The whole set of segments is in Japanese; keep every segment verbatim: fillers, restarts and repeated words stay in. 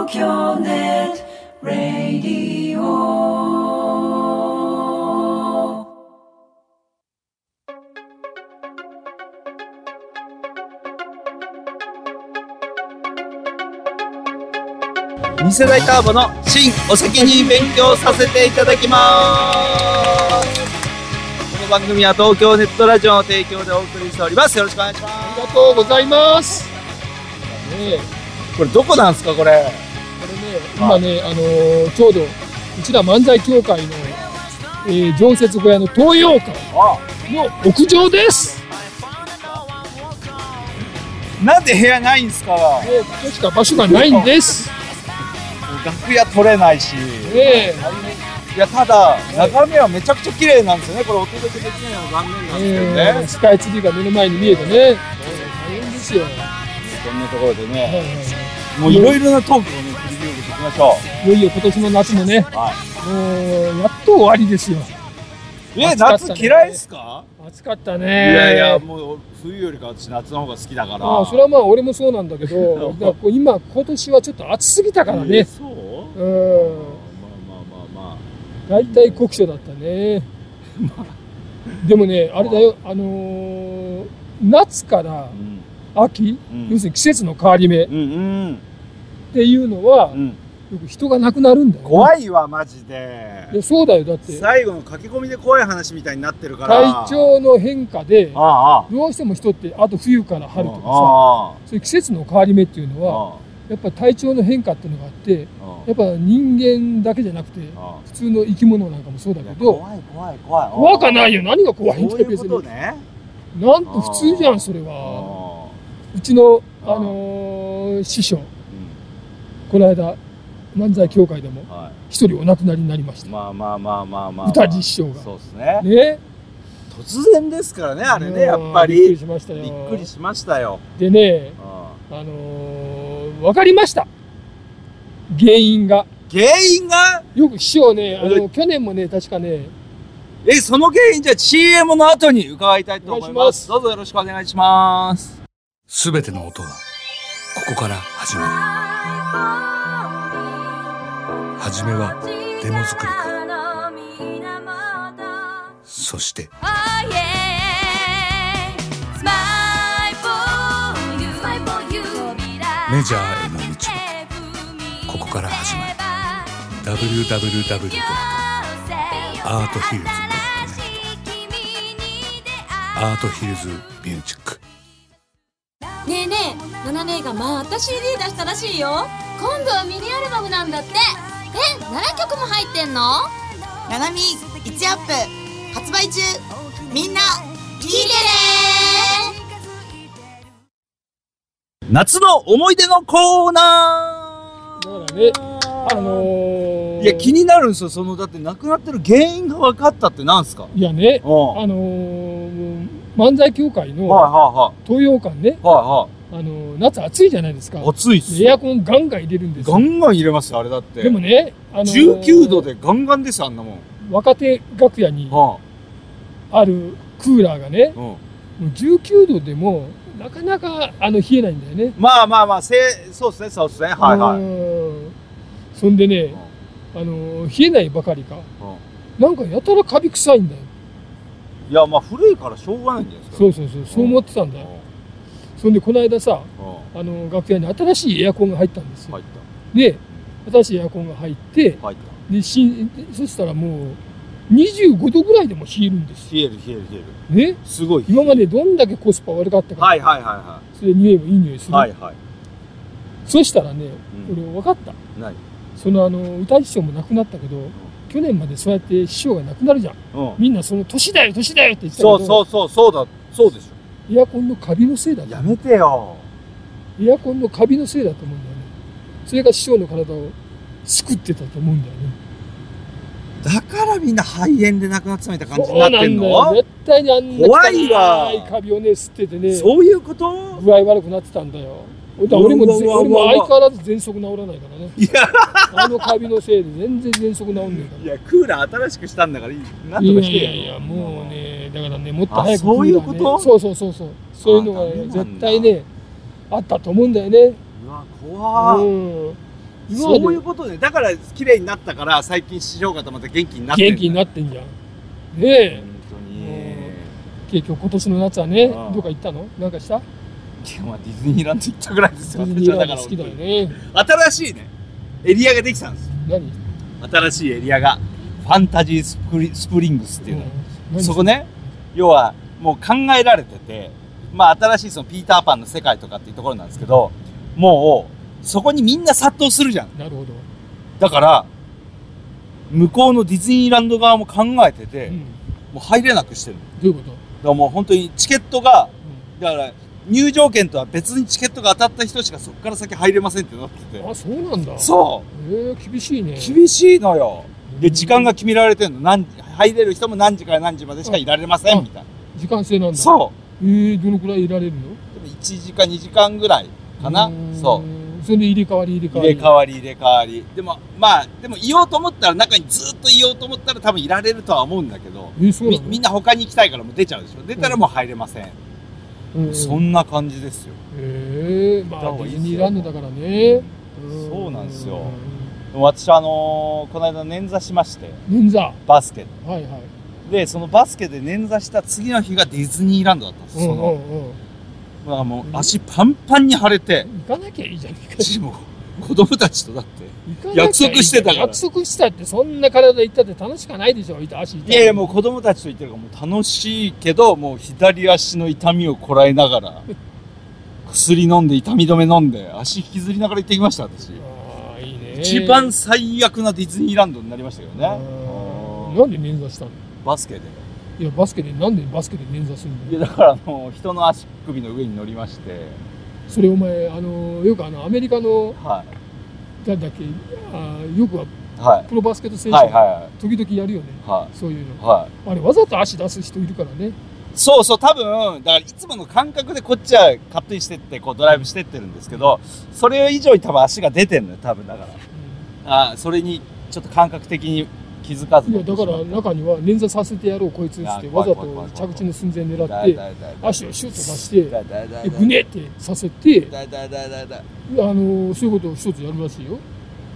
東京ネットラディオ。 に世代ターボの新お先に勉強させていただきます。この番組は東京ネットラジオの提供でお送りしております。よろしくお願いします。 ありがとうございます。ね、 これどこなんですかこれ。 これね、今ね、あのー、ちょうどうちら漫才協会の、えー、常設小屋の東洋館の屋上です。 なんで部屋ないんですか。 ね、ここしか場所がないんです。 楽屋取れないし、 ね、 いやただ眺めはめちゃくちゃ綺麗なんですよね。これお届けできないのは残念なんですけどね、 えー、スカイツリーが目の前に見えてね、大変ですよ。 こんなところでね、 はいはいはい、 もういろいろなトークをね繰り広げていきましょう。いよいよ今年の夏もね、はい、もうやっと終わりですよ。 え、夏嫌いですか。 暑かったね。 いやいや、もう冬よりか私夏の方が好きだから。 ああ、それはまあ俺もそうなんだけどだから今今年はちょっと暑すぎたからね、えー、そう、うん、まあまあまあまあ大体酷暑だったねでもね、あれだよ、あのー、夏から秋、うん、要するに季節の変わり目っていうのは、うんうん、よく人が亡くなるんだよ、ね、 怖いわマジで。 いやそうだよ、だって最後の書き込みで怖い話みたいになってるから、 体調の変化でどうしても人って、あと冬から春とかさ、そういう季節の変わり目っていうのはやっぱ体調の変化っていうのがあって、やっぱ人間だけじゃなくて普通の生き物なんかもそうだけど、 怖い怖い怖い怖かないよ。何が怖いんだよ別に。 そういうことね。 なんと普通じゃんそれは。うちのあのー、師匠、うん、この間漫才協会でも一人お亡くなりになりました。 まあまあまあまあまあ。 歌地師匠が。 そうですね。 ね。 突然ですからねあれね、やっぱり。 びっくりしましたよ。 びっくりしましたよ。 でね、あのー、分かりました。原因が。 原因が？よく師匠ね、あの去年もね確かね。 え、その原因じゃあ シーエム の後に伺いたいと思います。どうぞよろしくお願いします。 すべての音はここから始まる。はじめはデモ作りから、そしてメジャーへの道もここから始まる。 ダブリューダブリューダブリュー ドットアートヒルズ ドットネット アートヒルズミュージック。 ねえねえ、ナナ姉がまた シーディー 出したらしいよ。今度はミニアルバムなんだって。え、ななきょくも入ってんの？ ナナミいちアップ発売中。みんな聞いてね。 夏の思い出のコーナー。 だからね、あのー、 いや気になるんですよ。そのだって亡くなってる原因が分かったってなんですか？ いやね、あのー、漫才協会の東洋館ね、はいはい、あのー、夏暑いじゃないですか。 暑いっす。 エアコンガンガン入れるんですよ。 ガンガン入れますよあれだって。 でもね、あのー、 じゅうきゅうどでガンガンですあんなもん。 若手楽屋にあるクーラーがね、うん、もうじゅうきゅうどでもなかなかあの冷えないんだよね。 まあまあまあ、せそうですねそうですね、はいはい。 そんでね、あの冷えないばかりか、うん、なんかやたらカビ臭いんだよ。 いやまあ古いからしょうがないんじゃないですか。 そうそうそう、そう思ってたんだよ。うん、そんでこの間さ、うん、あの楽屋に新しいエアコンが入ったんですよ。入った。で新しいエアコンが入って入ったでしそしたらもうにじゅうごどぐらいでも冷えるんです。 冷える冷える冷える。 ね、 すごい。 今までどんだけコスパ悪かったか。 はいはいはいはい。 それで匂いもいい匂いする。 はいはい。 そしたらね、うん、俺分かった。何？そのあの歌師匠も亡くなったけど、うん、去年までそうやって師匠が亡くなるじゃん。うん、みんなその年だよ年だよって言ってたけど。 そうそうそうそうだそうでしょ。エアコンのカビのせいだ。 やめてよ。 エアコンのカビのせいだと思うんだよね。それが師匠の体を救ってたと思うんだよね。 だからみんな肺炎で亡くなってたみたいな感じになってんの？ そうなんだよ。絶対にあんな怖いわ。 カビをね吸っててね。 そういうこと？ 具合悪くなってたんだよ。だ俺も俺も相変わらず喘息治らないからね。いやあのカビのせいで全然喘息治んねえから。 いやクーラー新しくしたんだからいい。なんとかしてよ。 いやいやいやもうねだからねもっと早くクーラーね。そういうこと？そうそうそうそうそういうのが、ね、絶対ねあったと思うんだよね。 うわ怖ー。うん。 今までそういうことで、だから綺麗になったから最近師匠方また元気になってる。 元気になってんじゃん。ねえ。 本当に。 結局今年の夏はね、 うんどっか行ったの？なんかした？ いや、まあディズニーランド行ったぐらいですよ。 ディズニーランド好きだよね。 新しいねエリアができたんですよ。 何？ 新しいエリアがファンタジースプリスプリングスっていうの、 うんそこね、要はもう考えられてて、まあ新しいそのピーターパンの世界とかっていうところなんですけど、もうそこにみんな殺到するじゃん。 なるほど。 だから向こうのディズニーランド側も考えてて、 うん、 もう入れなくしてるの。 どういうこと？ だからもう本当にチケットが、だから入場券とは別にチケットが当たった人しかそこから先入れませんってなってて。 あ、そうなんだ。 そえー、厳しいね。 う厳しいのよ。で時間が決められてるの。何入れる人も何時から何時までしかいられませんみたいな。 時間制なんだ。 そえー、どのくらいいられるの？ う。でもいちじかんにじかんぐらいかな。そう。 う。それで入れ替わり入れ替わり。 入れ替わり入れ替わり。でもまあでもいようと思ったら中にずっといようと思ったら多分いられるとは思うんだけど。 えー、そうなの？ みみんな他に行きたいからもう出ちゃうでしょ。出たらもう入れません。 うん、 そんな感じですよ。 へえー、まあ行った方がいいですよディズニーランドだからね。 そうなんですよ。でも私あのー、この間捻挫しまして。 捻挫。 バスケで。 はいはい。 でそのバスケで捻挫した次の日がディズニーランドだったんです。その、 うんうんうん、 だからもう足パンパンに腫れて、 行かなきゃいいじゃん。 私も子供たちとだって行かなきゃいいじゃん。 約束してたから。 約束したってそんな体行ったって楽しくないでしょ。足痛い。 いやいやもう子供たちと言ってるからもう楽しいけど、もう左足の痛みをこらえながら薬飲んで痛み止め飲んで足引きずりながら行ってきました私。 ああいいね。 一番最悪なディズニーランドになりましたけどね。 あーなんで捻挫したの？ バスケで。 いやバスケでなんでバスケで捻挫するんだよ。 いやだからあの人の足首の上に乗りまして、 それお前あのよくあのアメリカのは誰だっけあよくはいはいプロバスケット選手はいは時々やるよね。 いはそういういの。 はい。 あれわざと足出す人いるからね。 そうそう、多分、だからいつもの感覚でこっちはカットインしてって、こうドライブしてってるんですけど、それ以上に多分足が出てんのよ、多分だから。ああ、それにちょっと感覚的に気づかずに。 いやだから中には捻挫させてやろうこいつっつってわざと着地の寸前狙って足をシュッと出してでグネってさせてだいだいだいだいだいあのそういうことを一つやるらしいよ。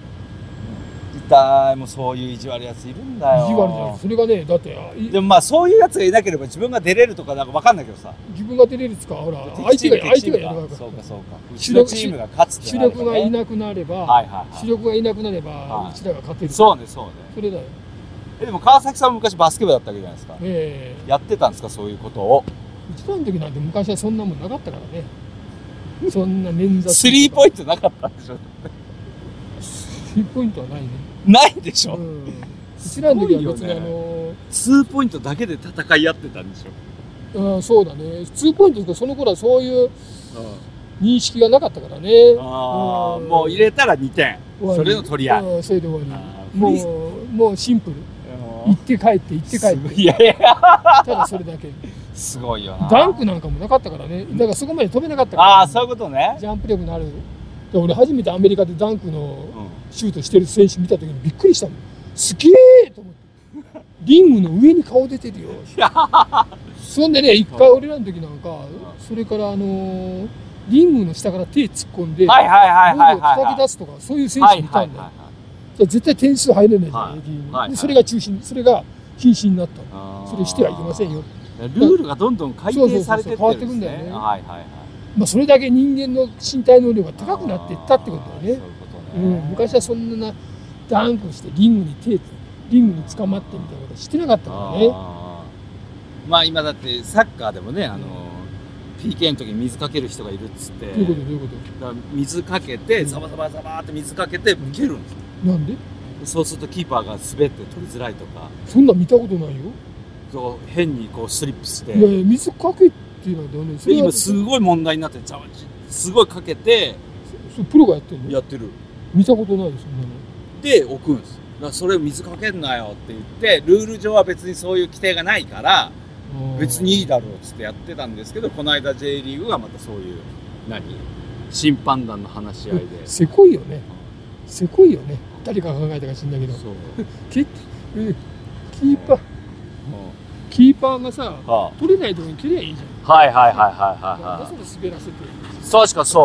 痛い、もうそういう意地悪いやついるんだよ。 意地悪じゃん。それがねだってあいでもまあそういうやつがいなければ自分が出れるとかなんかわかんないけどさ。 自分が出れるっつかほら相手が相手がやるからそうかそうか。うちのチームが勝つって主なればね力がいなくなれば、 はいはいはい主力がいなくなれば、 はいうちらが勝てる。 そうねそうね。 それだよ。 えでも川崎さんも昔バスケ部だったわけじゃないですか。 ええやってたんですかそういうことを。 うちらの時なんて昔はそんなもんなかったからね。そんな捻挫。 スリーポイントなかったんでしょ。 スリーポイントはないね。 ないでしょ。 うん。うちらの時は別にあすごいよねのツーポイントだけで戦い合ってたんでしょ。 うん、そうだね。ツーポイントとかその頃はそういう認識がなかったからね。 ああ、 うんもう入れたらにてん。 終わりそれの取り合い。 うん、それで終わあり。 ーフリーもう、もうシンプル。行って帰って行って帰って。 いやいや、 ただそれだけ。 すごいよな。 ダンクなんかもなかったからね。だからそこまで飛べなかったから。 ああ、そういうことね。 ジャンプ力のある。で俺初めてアメリカでダンクのうんシュートしてる選手見た時にびっくりしたもん。すげえと思って。リングの上に顔出てるよ。そんでね、一回俺らの時なんか、それからあのーリングの下から手突っ込んで、 はいはいはいはいボールを叩きはい。 出すとか、そういう選はい手いたんだよ。 はいはいはい。 じゃあ絶対点数入れないじゃん、 はい駅にはいでそれが中心、それが禁止になったの。 あーそれしてはいけませんよ。 ルールがどんどん改定されてってるんですね。 そうそうそう変わってくんだよねはいはいはい。 まあ、それだけ人間の身体能力が高くなっていったってことだよね。 あーそういうことうん、 ね。 昔はそんなダンクしてリングに手、リングに捕まってみたいなことしてなかったからね。 あーまあ今だってサッカーでもね、あの ピーケー の時に水かける人がいるっつって、 どういうことどういうこだから水かけてザバザバザバって水かけて蹴るんですよ。 となんでそうするとキーパーが滑って取りづらいとか、 そんなん見たことないよ。 そう変にこうスリップして、 いやいや、水かけっていうのはだね。そでれは今すごい問題になってざわすごいかけてそプロがやってるのやってる。 見たことないよ、そんなの。 で置くんです。だからそれを水かけんなよって言って、ルール上は別にそういう規定がないからあー別にいいだろうっつってやってたんですけど、この間 J リーグがまたそういう何審判団の話し合いで、 せこいよね。せこいよね。誰が考えたか知んないけど。 そう、 けえキーパー、 うんキーパーがさ、 は取れないとこに蹴りゃいいじゃん。 あ、はいはいはいはいはいなんはでそれ滑らせて。 い。確かそ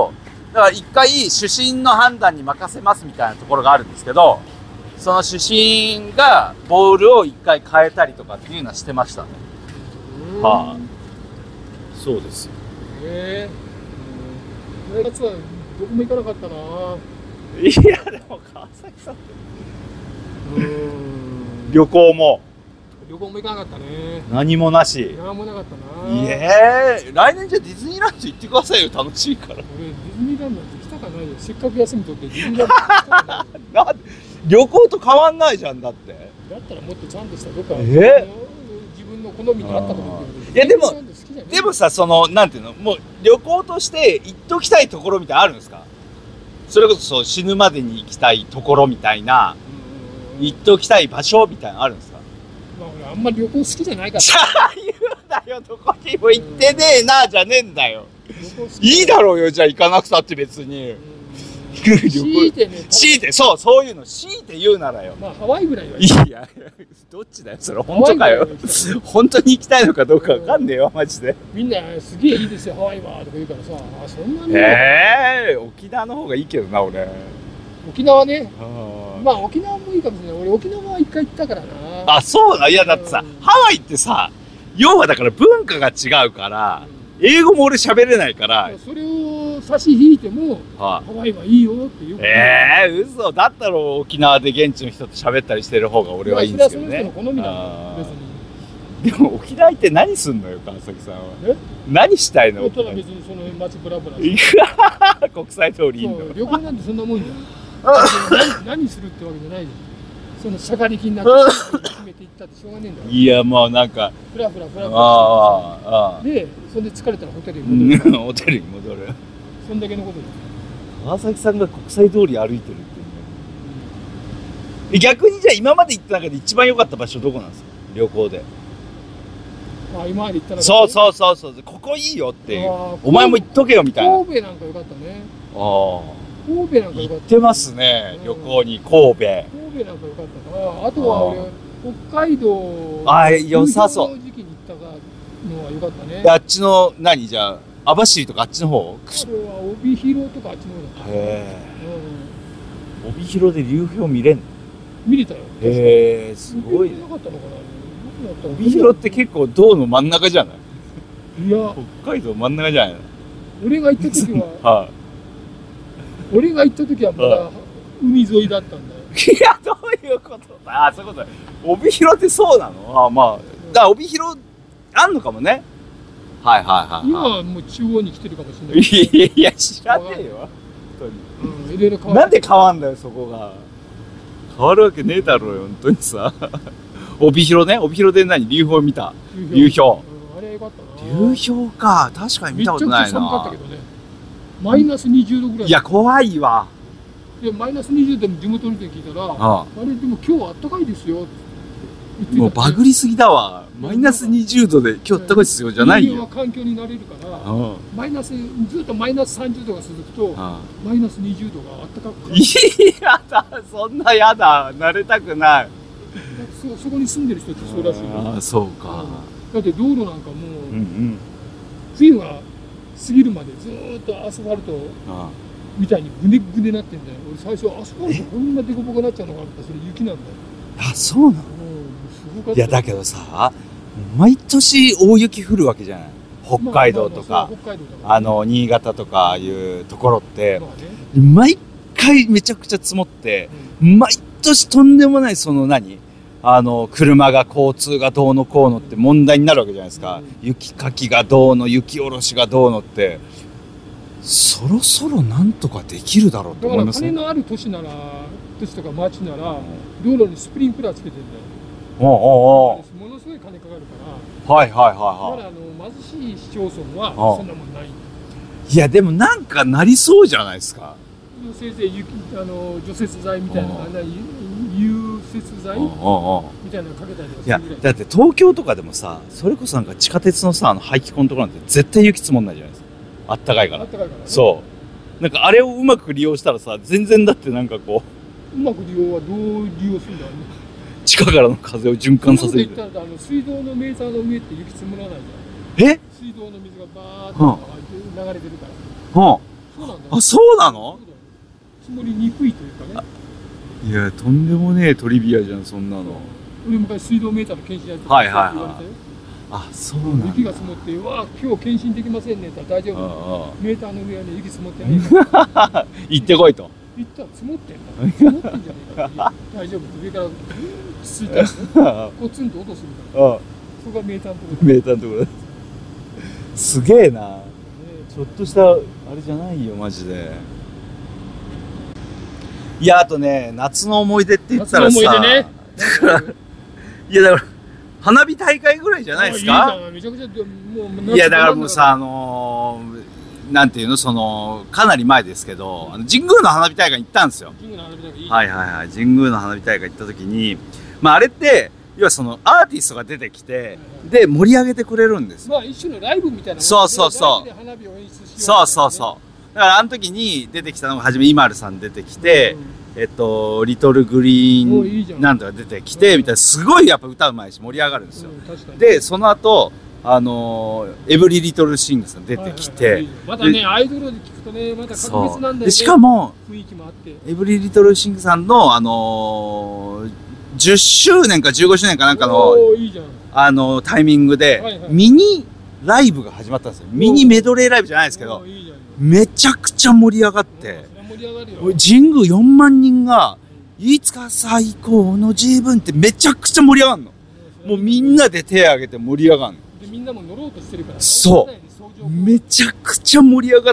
だから一回主審の判断に任せますみたいなところがあるんですけど、その主審がボールを一回変えたりとかっていうのはしてましたね。はあ、そうですよ。 へえ。夏はどこも行かなかったな。 いやでも川崎さんってうーん。 旅行も旅行も行かなかったね。 何もなし。 なんもなかったな。 いえ、来年じゃディズニーランド行ってくださいよ、楽しいから。 俺ディズニーランドって来たかないよ。せっかく休み取ってディズニーランド来たかないよ。 なんで旅行と変わんないじゃんだって。 だったらもっとちゃんとしたどっか、 え自分の好みに合ったところで。 いやでもディズニーランド好きじゃねえでもさ、そのなんていうの、もう旅行として行っときたいところみたいなのあるんですか？それこそそう死ぬまでに行きたいところみたいな、行っときたい場所みたいなのあるんですか？ まあ俺あんまり旅行好きじゃないから。 じゃあ言うなよ、どこにも行ってねえなじゃねえんだよ。 旅行好きいいだろうよ、じゃあ行かなくたって別に。 強いてね。 強いて、そうそういうの強いて言うならよ。 まあハワイぐらいはいいやいや、どっちだよそれ、本当かよ。本当に行きたいのかどうかわかんねえよマジで。 みんなすげえいいですよハワイはとか言うからさ、あそんなに、 ええー、沖縄の方がいいけどな俺。 沖縄ね。 あまあ沖縄もいいかもしれない。俺沖縄は一回行ったからな。 あ、そうだ。いやだってさ、 うんハワイってさ、要はだから文化が違うから英語も俺喋れないから、 それを差し引いてもはハワイはいいよって言うあ、 から。 ええー、嘘だったら沖縄で現地の人と喋ったりしてる方が俺はいいんですけどね。 まあそれはその人の好みなんだよあー別に。 でも沖縄行って何すんのよ川崎さんは。 え何したいの？ だったら別にその街ブラブラいしてや国際通りいいのそう。旅行なんてそんなもんじゃん。何, 何するってわけじゃないじゃん。そのしゃがりきになって決めていったってしょうがねえんだよ。 いやもうなんか、 フラフラフラフラああああしてで、そんで疲れたらホテルうに戻る。 ん、ホテルに戻る。 そんだけのことです。 川崎さんが国際通り歩いてるっていうね。え逆にじゃあ今まで行った中で一番良かった場所どこなんですか？旅行で。 まあ今まで行ったらそうそうそうそう、ここいいよっていう。 あーお前も行っとけよみたいな。あ神戸なんか良かったね。 あ。 神戸なんか良かった。 行ってますね、 うん旅行に神戸。 神戸なんか良かったな。あとは俺北海道あー良さそう冬の時期に行ったのは良かったね。 であっちの何じゃあ網走とかあっちの方？ あれは帯広とかあっちの方だった。 へえ。 うん、 帯広で流氷見れんの？ 見れたよ。 へえ、すごいね。 なかったのかな。どこだったの帯広って結構道の真ん中じゃない？ いや、 北海道真ん中じゃないの？ 俺が行った時は、 はい。 俺が行った時はまだ海沿いだったんだよ。 いや、どういうことだ？ああ、そういうことだ。帯広ってそうなの？ああ、まあ。だから帯広、あんのかもね。はいはいはい、 今ははもう中央に来てるかもしれない。 い。いやいや、知らねえよ。本当に。 うん、いろいろ変わなんで変わんだよ、そこが。変わるわけねえだろうよ、本当にさ。帯広ね、帯広で何？流氷見た。流氷。 うん、あれ良かったな。 流氷か。確かに見たことないめちゃくちゃ寒かったなけ。どね。マイナスにじゅうどぐらい。 いや、怖いわ。 でマイナスにじゅうどでも地元の人に聞いたら、ああれでも今日は暖かいですよって言ってた。 もうバグりすぎだわ。マイナスにじゅうどで今日あったかいっすよ、じゃないよ。 人間は環境になれるから、 うん。 マイナスずっとマイナスさんじゅうどが続くと、マイナスにじゅうどが暖かくいやだ、そんなやだ。慣れたくない。 そそこに住んでる人ってそうらしいよ。 ああ、そうか。 だって道路なんかもう、 うんうん。 冬が過ぎるまでずーっとアスファルトあみたいにグネグネなってんだよ。俺最初アスファルトこんなデコボコになっちゃうのかなってそれ雪なんだよ。 あ、そうなの？ うん、すごかった。 いやだけどさ、毎年大雪降るわけじゃない。北海道とかまあまあまあそう北海道だからあの新潟とかいうところってまあね毎回めちゃくちゃ積もって、毎年とんでもないその何あの車が交通がどうのこうのって問題になるわけじゃないですか。雪かきがどうの雪下ろしがどうのってそろそろなんとかできるだろうとだから思いますね。 金のある都市なら都市とか町なら道路にスプリンクラーつけてんだよ。 おうおうおものすごい金かかるから。 うはいはいはいだはからあの貧しい市町村はああそんなもんない。 い。いやでもなんかなりそうじゃないですか。 せいぜい雪あの除雪剤みたいなあああんな融雪剤おうおうおうみたいなのかけたりとかいやするぐらい。 だって東京とかでもさそれこそなんか地下鉄のさあの排気口のところなんて絶対雪積もんないじゃないですか。あったかいから。 あったかいからね。 そうなんかあれをうまく利用したらさ全然だってなんかこううまく利用はどう利用するんだろうね。 地下からの風を循環させる。 そんなこと言ったらあの水道のメーターの上って雪積もらないじゃん。 え水道の水がバーッと流れてるから。 はそうなんだ。 あ、そうなの？ 積もりにくいというかね。 いや、とんでもねえトリビアじゃん、そんなの。 俺昔水道メーターの検診やってた。 はいはいはい言われたよ。 あ、そうなんだ。 雪が積もって、わあ、今日検診できませんねって言ったら大丈夫。 あメーターの上はね、雪積もってないから。 あ行ってこいと。 行ったら積もってんだ。積もってんじゃねえか。大丈夫って上からついたらね、コツンと落とすんだ。 ああそこがメーターのところだ。 メーターのところだ。すげえな。ちょっとしたあれじゃないよ、マジで。いや、あとね、夏の思い出って言ったらさ、 夏の思い出ね。 だからいや、だから花火大会ぐらいじゃないですか。 あいいじゃんめちゃくちゃもういや、だからもうさ、あのー、なんていうの、そのかなり前ですけど、あの神宮の花火大会に行ったんですよ。 キングの花火大会いい。 はいはいはい、神宮の花火大会行った時に、まああれって要はそのアーティストが出てきて、で盛り上げてくれるんですよ。 まあ一種のライブみたいなもんね。 そうそうそうライブで花火を演出しようみたいなね。 そうそうそう。だからあの時に出てきたのが初めイマルさん出てきて、えっとリトルグリおいいじゃんーンなんとか出てきてみたいな、すごいやっぱ歌うまいし盛り上がるんですよ。 うん確かにでその後あのーエブリリトルシングさん出てきて、 はいはいはいまたねアイドルで聞くとねまた格別なんだよね。 でしかも雰囲気もあって。 エブリリトルシングさんのあのーじゅっしゅうねんかじゅうごしゅうねんかなんかのおーいいじゃん。 あのタイミングで、 はいはいミニライブが始まったんですよ。ミニメドレーライブじゃないですけど、 おーいいじゃんめちゃくちゃ盛り上がって、 それは盛り上がるよ。 神宮よんまんにんがいつか最高の自分ってめちゃくちゃ盛り上がるの。もうみんなで手を挙げて盛り上がるの。 でみんなも乗ろうとしてるから。 そうめちゃくちゃ盛り上がって、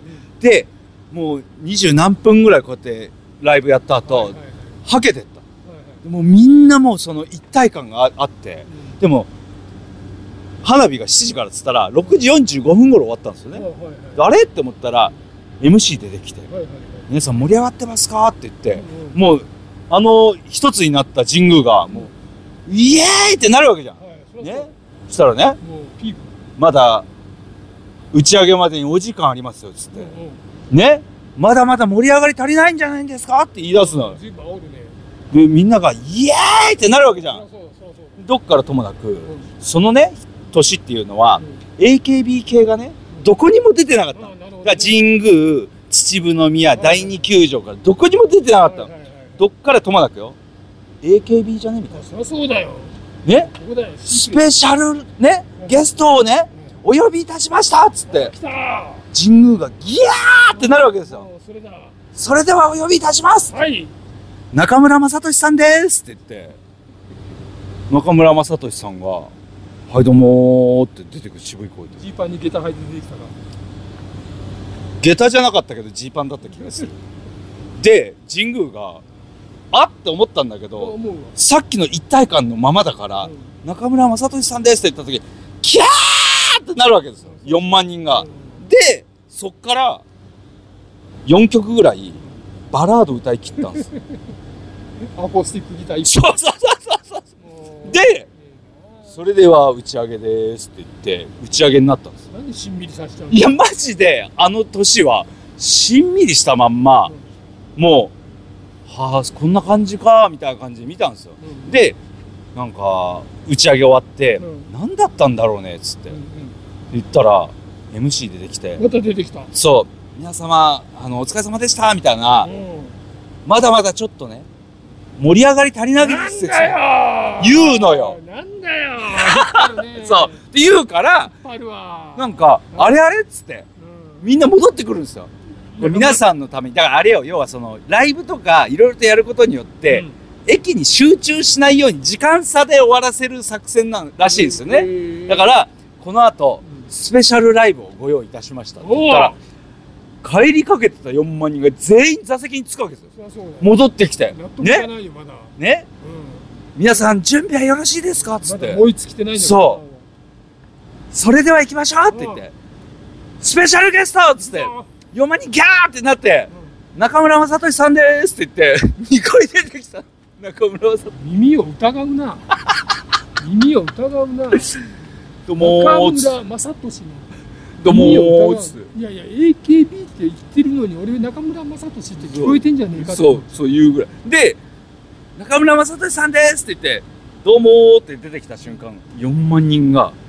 でもう二十何分ぐらいこうやってライブやった後、 はいはいはいはけてった。 はいはいでもうみんなもうその一体感がああって、でも花火がしちじからっつったらろくじよんじゅうごふん頃終わったんですよね。 はいはいはいあれって思ったら エムシー 出てきて、 はいはいはい皆さん盛り上がってますかって言って、 うんもうあの一つになった神宮がもうイエーイってなるわけじゃん。 はいそりゃそうね、そしたらね、 もうピーク。 まだ打ち上げまでにお時間ありますよっつって、 うんうんね、まだまだ盛り上がり足りないんじゃないんですかって言い出すの。 随分煽るね。 でみんながイエーイってなるわけじゃん。 そりゃそうそりゃそう。 どっからともなく、 うんそのね年っていうのは、 うんエーケービー 系がねどこにも出てなかった。 あなるほどねだから神宮、秩父宮、第二球場からどこにも出てなかったの。 はいはいはいはいどっからともなくよ エーケービー じゃねみたいあそりゃそうだよ。 なね、 ここだよ。 スペシャルねゲストをねお呼びいたしましたっつって来たー。 神宮がギャーってなるわけですよ。 もうそれだ。 それではお呼びいたします、 はい。 中村雅俊さんですって言って、中村雅俊さんがはいどうもーって出てくる渋い声で、 ジーパンに下駄履いて出てきたら。 下駄じゃなかったけどジーパンだった気がするで神宮があって思ったんだけど、 思うわ。 さっきの一体感のままだから、 うん中村雅俊さんですって言った時キャーってなるわけですよ、よんまんにんが。でそっからよんきょくぐらいバラード歌い切ったんですよアコースティックギター一そうそうそうそう本。 でそれでは打ち上げですって言って打ち上げになったんですよ。 なんでしんみりさせちゃうの。 いやマジであの年はしんみりしたまんま、もうはあこんな感じかみたいな感じで見たんですよ。 うんでなんか打ち上げ終わって、 うん何だったんだろうねっつってうんうん言ったら エムシー 出てきて、 また出てきた。 そう皆様あのお疲れ様でしたみたいな、 うんまだまだちょっとね盛り上がり足りなくなんてだよー。 言うのよ。 なんだよー。引っ張るね。 そうって言うから引っ張るわ。 なんかあれあれっつってうんみんな戻ってくるんですよ。これ皆さんのためにだからあれよ、要はそのライブとかいろいろとやることによって、 うん駅に集中しないように時間差で終わらせる作戦なんらしいですよね。 ねだからこの後スペシャルライブをご用意いたしましたって言ったら帰りかけてたよんまんにんが全員座席に着くわけですよ。 そりゃそうだよ。 戻ってきて納得いかねないよまだ。 ねうん皆さん準備はよろしいですかっつってまだ追いつきてないの。 そそれでは行きましょうって言ってスペシャルゲストっつってよんまんにんギャーってなって中村雅俊さんですって言ってにこい出てきた中村雅俊耳を疑うな。耳を疑うな。 どうも中ーっつって村雅俊の。 どうも耳を疑うーっつっていやいや エーケービー って言ってるのに俺中村雅俊って聞こえてんじゃねえかとそうそう言うぐらいで中村雅俊さんですって言ってどうもーって出てきた瞬間よんまんにんが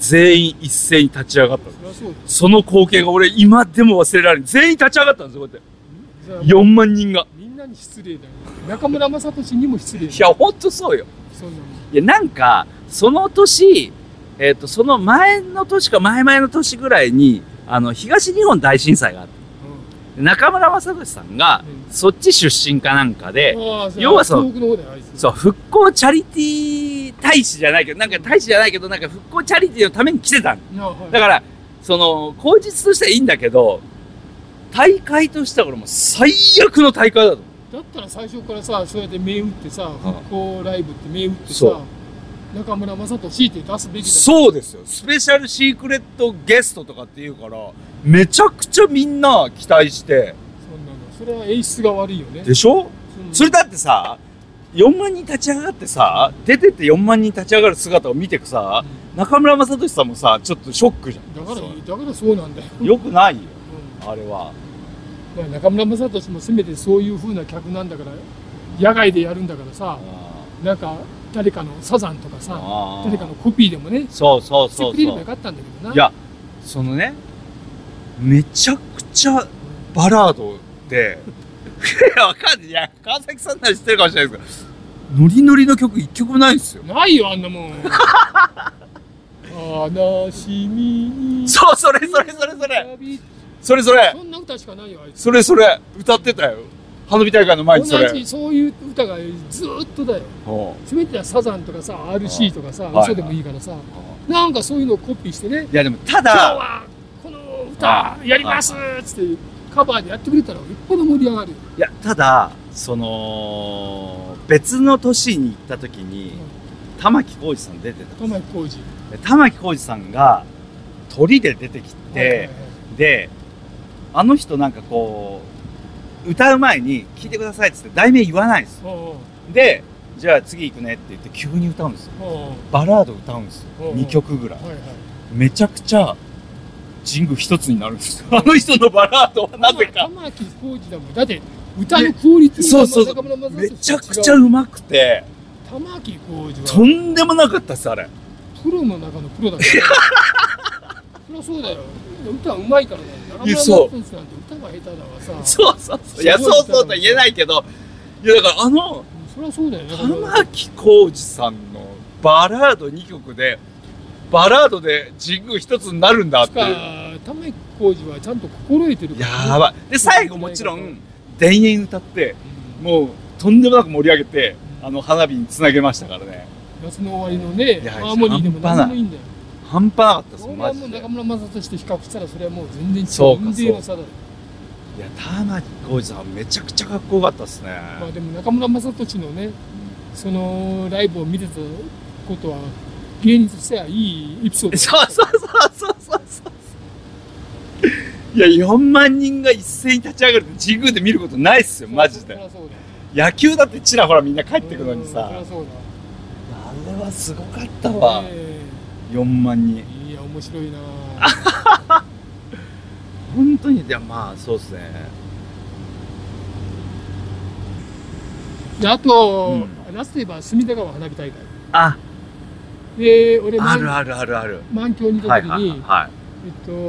全員一斉に立ち上がったの。 そりゃそうだ。 その光景が俺今でも忘れられない。全員立ち上がったんですよ、こうやじゃあって。よんまんにんが。 みんなに失礼だよ。中村雅俊にも失礼だよ。 いや、ほんとそうよ。 そうなの。 いや、なんか、その年、えっと、その前の年か前々の年ぐらいに、あの、東日本大震災があって、中村雅俊さんが、 うん、 そっち出身かなんかで、 ああ、 要はその東北の方であいつ。 そう、復興チャリティー大使じゃないけど、なんか大使じゃないけど、なんか復興チャリティーのために来てたの。 ああ、はい。 だから、その、口実としてはいいんだけど、大会としてはこれもう最悪の大会だと思う。 だったら最初からさ、そうやって銘打ってさ、復興ライブって銘打ってそうさ、中村雅俊って出すべきだよ。 そうですよ。スペシャルシークレットゲストとかって言うから、めちゃくちゃみんな期待して。 そんなの。それは演出が悪いよね。 でしょ？ うんそれだってさ、よんまんにん立ち上がってさ、出てってよんまんにん立ち上がる姿を見てくさ、中村雅俊さんもさ、ちょっとショックじゃん。 だから、だからそうなんだよ。 よくないよ、 うんあれは。 まあ中村雅俊もせめてそういう風な客なんだから野外でやるんだからさ、なんか誰かのサザンとかさ、 あー誰かのコピーでもねそうそうしてそうそうくれればよ。かったんだけどな。 いや、そのね、めちゃくちゃバラードで、いや、わかんない。いや、川崎さんなら知ってるかもしれないですけど、ノリノリの曲一曲もないですよ。 ないよあんなもん。悲しみにそう、それそれそれそれ。それそれ。 そんな歌しかないよあいつ。 それそれ。歌ってたよ。花火大会の前にそれ。 同じそういう歌がずーっとだよ。 ほせめてはサザンとかさ アールシー とかさはい嘘でもいいからさ、なんかそういうのをコピーしてね、 ういや、でも、た今日だ、 はこの歌やりますっつってカバーでやってくれたらよっぽど盛り上がるよ。 いや、ただ、その、別の年に行った時に、玉置浩二さん出てた。 玉置浩二。 で玉置浩二さんが鳥で出てきて、 はいはいはいであの人なんかこう歌う前に聞いてくださいっつって題名言わないんですよ。 おうでじゃあ次行くねって言って急に歌うんですよ。 おうおうバラード歌うんですよ。 おうにきょくぐらい。 はいはい。 めちゃくちゃ神宮一つになるんですよ。あの人のバラードはなぜか。 玉置浩二だもん。だって歌のクオリティそうそうそう中村雅俊と違う。 めちゃくちゃうまくて玉置浩二とはんでもなかったですあれ。 プロの中のプロだから。そりゃそうだよ。歌うまいからね。中村雅そう俊なんて歌が下手だわさ。 そうそうそう。いやそうそうとは言えないけど、いやだからあのそりゃそうだよね。 玉置浩二さんのバラードにきょくでバラードで神宮一つになるんだってつか玉置浩二はちゃんと心得てるからね。 やばい。で最後もちろん田園歌ってもうとんでもなく盛り上げてあの花火につなげましたからね。 夏の終わりのねいやハーモニーでも何でもいいんだよ。 半端なかったですそれマジで。 はもう中村雅俊と比較したらそれはもう全然違う。 そうか雲泥の差だよ。 いや玉置浩二さんめちゃくちゃかっこよかったですね。 まあでも中村雅俊のねそのライブを見てたことは芸人としてはいいエピソード。 そうそうそうそうそうそういやよんまんにんが一斉に立ち上がるって神宮で見ることないっすよマジで。 そりゃそうだよ。 野球だってちらほらみんな帰ってくのにさ、 うんそりゃそうだ。 あれはすごかったわ、 えよんまんにん。 えいや面白いな。 本当に。いやまあそうですね。 であと、 うラスト言えば隅田川花火大会あで俺あ満るあるあるある。 満響にいた時に、 はいはいはいえっと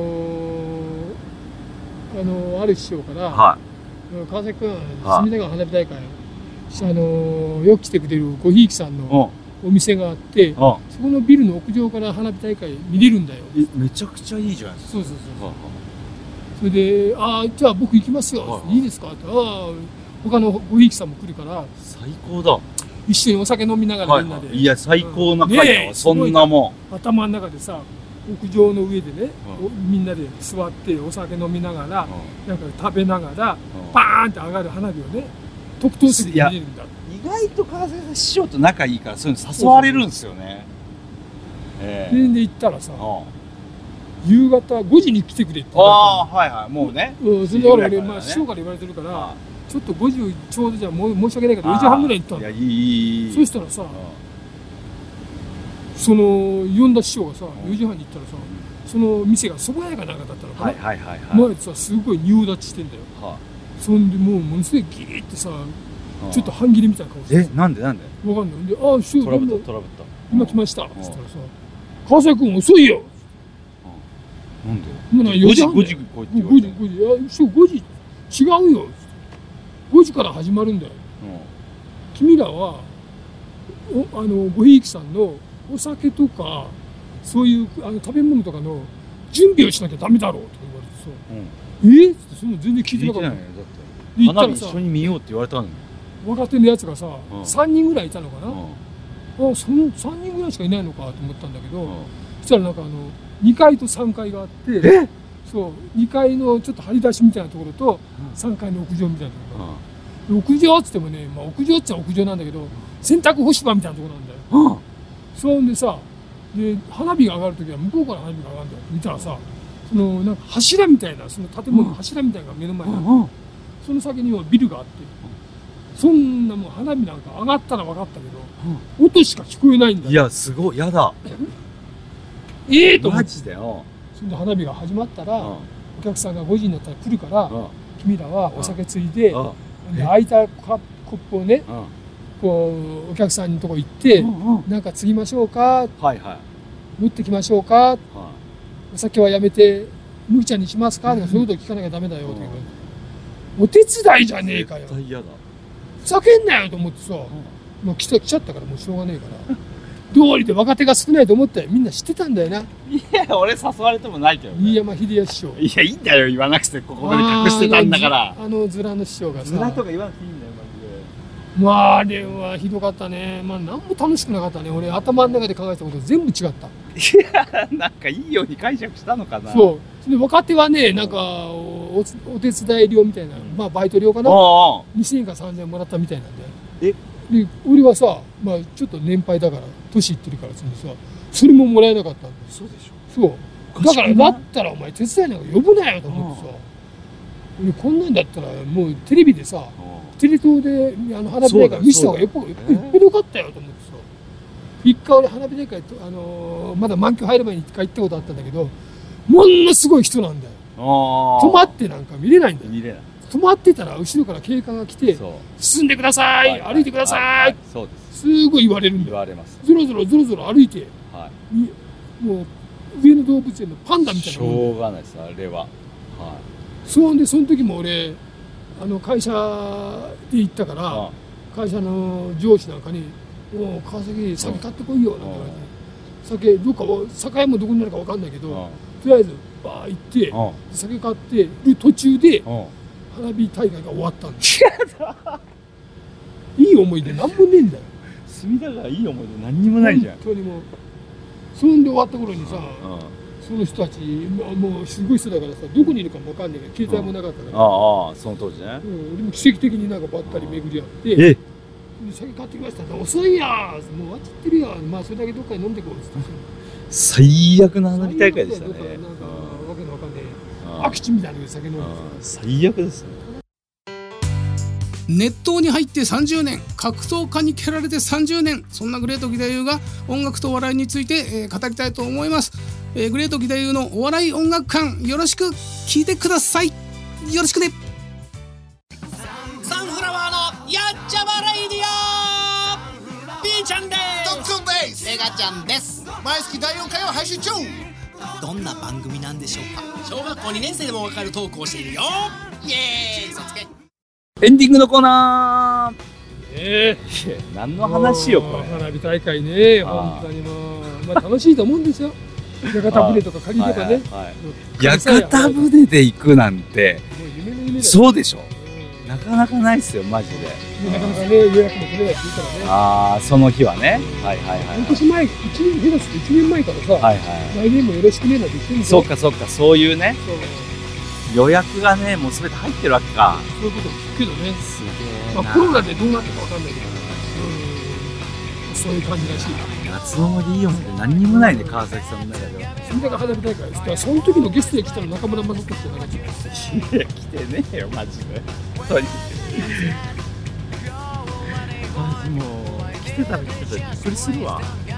あのある師匠から、 は川崎君はい隅田川花火大会あのよく来てくれるごひいきさんい。 のお店があって、 うんうん。 そこのビルの屋上から花火大会見れるんだよ。 えめちゃくちゃいいじゃないですか。 そうそうそう。 はそれで、ああ、じゃあ僕行きますよ。 はいいいですかって。ああ、他のごひいきさんも来るから、 最高だ。 一緒にお酒飲みながらはいみんなで。 はい。いや最高な会だわ。 ねえそんなも頭の中でさ、屋上の上でね、 うおみんなで座ってお酒飲みながら、 ん。 なんか食べながら、 うんバーンって上がる花火をね、特等席で見れるんだ。 意外と川崎さん師匠と仲いいからそういうの誘われるんですよね。ええ。 でで行ったらさ、 あ夕方ごじに来てくれって言わあはいはいもうね。 れたの。うん、それだから俺、 いちじぐらいからねまあ、師匠から言われてるから、 あちょっとごじちょうどじゃもう申し訳ないけど、よじはんぐらい行ったの。 いやいいいいいい。 そしたらさ、 うんその呼んだ師匠がさ、 うんよじはんに行ったらさ、その店が蕎麦屋かなんかだったのかな、 はいはいはいはい。 前さすごい仁王立ちしてんだよ。 はそんでもうものすごいギーってさ、 いちょっと半切れみたいな顔してえなんでなんで？ わかんないんで、ああ師匠トラブどうもったトラブった。 今来ましたっんつったらさ、 川崎君遅いよ。 なんでもうなごじ、ごじ来いって言わごじ、 れた。 ごじ、いや、そう、ごじ、違うよ。ごじから始まるんだよ。君らは、おあの、ごひいきさんのお酒とか、そういうあの食べ物とかの準備をしなきゃダメだろうと言われてさ、 うん。うん。 えっってその全然聞いてなかった。 聞いてないよだって。 言ったらさ花火一緒、に見ようって言われたのに。 若手のやつがさ、 うんさんにんぐらいいたのかな。 うん。 あ、そのさんにんぐらいしかいないのかと思ったんだけど、 うん。 そしたらなんかあのにかいとさんかいがあって、 えそうにかいのちょっと張り出しみたいなところと、 うんさんかいの屋上みたいなところ、 うん。 屋上っつってもね、まあ、屋上っちゃ屋上なんだけど洗濯干し場みたいなところなんだよ。 うん。 そんでさ、で花火が上がるときは向こうから花火が上がるんだよ。見たらさ、そのなんか柱みたいな、その建物の柱みたいなのが目の前にあって、 うん。 その先にはビルがあって、そんなもん花火なんか上がったら分かったけど、音しか聞こえないんだよ。 いや、すごい、やだ。 ええと思って、 マジで。うん。 そんで花火が始まったら、 うん。 お客さんがごじになったら来るから、 うん。 君らはお酒ついで、 うん。 で空いたカコップをね、 うん。 こうお客さんのとこ行って、 うんうん。 なんか継ぎましょうか、 はいはい。 持ってきましょうか、 はお酒はやめて麦茶にしますかとか、そういうこと聞かなきゃダメだよとか言われて、お手伝いじゃい。 ねえかよ、 絶対嫌だ。 ふざけんなよと思ってさ、もう来た来ちゃったからもうしょうがねえから道理で若手が少ないと思ってみんな知ってたんだよな。 いや、俺誘われてもないけどね。 飯山秀康師匠、 いや、いいんだよ、言わなくて、ここまで隠してたんだから。 あのずあのズラの師匠がさ、 ズラとか言わなくていいんだよ、マまああれはひどかったね。まあ何も楽しくなかったね。俺頭の中で考えたこと全部違った。 ジで。いや、なんかいいように解釈したのかな。 そう。それで若手はね、なんかお、お手伝い料みたいな、まあバイト料かな。 おうにせんえんかさんぜんえんもらったみたいなんだよ。 えで、俺はさ、まあちょっと年配だから、年いってるからそのさ、それももらえなかったんだよ。 そうでしょ。 そう。だから、だったらお前手伝いなんか呼ぶなよと思ってさ。俺こんなんだったらもうテレビでさ、テレ東であの花火大会見せた方がよっぽどよっぽどよかったよと思ってさ、一回俺花火大会と、あのーまだ満響入る前に一回行ったことあったんだけど、ものすごい人なんだよ。 止止まってなんか見れないんだよ。 見れない。 止まってたら後ろから警官が来て、 そう。 進んでください、歩いてください、 ははそうです。 すごい言われるんだ言よ。 われます。 ぞろぞろぞろぞろ歩いて、 はい。 にもう上野動物園のパンダみたいしなもんだよ。 ょうがないです、あれは。はそうでその時も俺あの会社で行ったかい。 ら、 あ会社の上司なんかに「おう川崎酒買ってこいよ」なんて言われて、酒どっか酒屋もどこになるか分かんないけど、 あとりあえずバー行ってあ酒買ってる途中であ花火大会が終わったんですいい思い出なんもねえんだよ。 隅田川いい思い出何にもないじゃん。 本当にもうそんで終わった頃にさ、 うんその人たちまあもうすごい人だからさ、どこにいるかも分かんないけど携帯もなかったから、 ああ、その当時ね。 うん、俺も奇跡的になんかばったり巡り合って、 えで酒買ってきました遅いやーもう終わっちゃってるやん、まあそれだけどっかに飲んでこうっつって最悪な花火大会でしたね。 最悪だよなんかわけのわかんねえうん空き地みたいなとこで酒飲んでうん最悪ですね。 熱湯に入ってさんじゅうねん、格闘家に蹴られてさんじゅうねん、そんなグレート義太夫が音楽と笑いについて、えー語りたいと思います、えー、グレート義太夫のお笑い音楽館、よろしく聞いてください。よろしくね。サンフラワーのやっちゃまレイディオ、 B ちゃんです。 ドックンです。 メガちゃんです。 毎月だいよんかいを配信中。 どんな番組なんでしょうか。小学校にねん生でもわかるトークをしているよ。イエーイ、嘘つけ。 エンディングのコーナえー。いや何の話よこれ。 花火大会ね、 あー本当にもう、まあ、楽しいと思うんですよ。屋形船とか借りればね、 はいはいはいもう屋形船で行くなんてもう夢の夢だよ。 そうでしょ。 うんなかなかないっすよマジで。 なかなかね予約も取れないって言うからね。 ああその日はね。はいはいはい半年前、一年下手するといちねんまえからさ、 はいはい。 来年もよろしくねなんて言ってるんですよ。 そうかそうかそういうねそう予約がねもうすべて入ってるわけか。 そういうことも聞くけどね。 すげえな。 まあコロナでどうなったかわかんないけど、うん、そういう感じらしい。 夏の森いいよって何にもないね川崎さんの中では。 それが花火大会ですから、その時のゲストで来たの中村雅俊じゃなかった。 いや来てねえよマジで本当に。あでも来てたら来てたらびっくりするわ。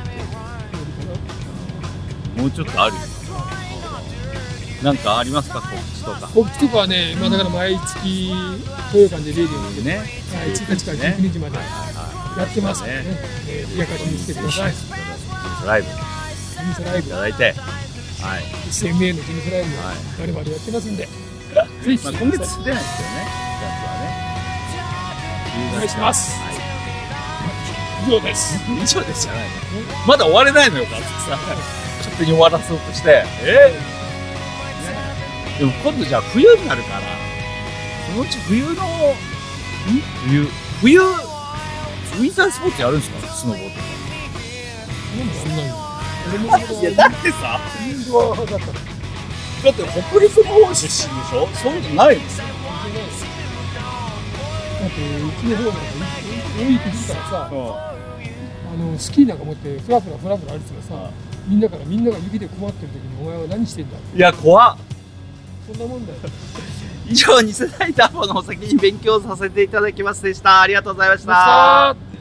もうちょっとあるよ。なんかありますか告知とか。 告知とかはね、まあだから毎月東洋館でレディオでね、 ね。 はい、ついたちからじゅうくにちまでやってますからね。えー、やかしに来てください。 ライブ。 務所ライブ、 いただいて、はい、 エスエムエー の事務所ライブをはい我々やってますんで、ぜひまあ、今月出ないですけどね、しがつはね。 お願いします。 はい、 以上です。 以上ですじゃないの。まだ終われないのよ、かつさ。勝手に終わらそうとして。えー、でも今度じゃあ冬になるから、そのうち冬の、ん冬、冬、ウィンタースポーツやるんですか、スノボーとか。 なんなん俺もいや、だってさ、 インドア派だから。 だって北陸の方出身でしょ、そういうのないの。 だってうちの方なんか大雪降ったらさ、あのスキーなんか持ってフラフラフラフラ歩いてたらさ、みんなからみんなが雪で困ってる時にお前は何してんだ。 いや、怖っ。 そんなもんだよ。 以上、に世代ターボのお先に勉強させていただきますでした。ありがとうございましさた。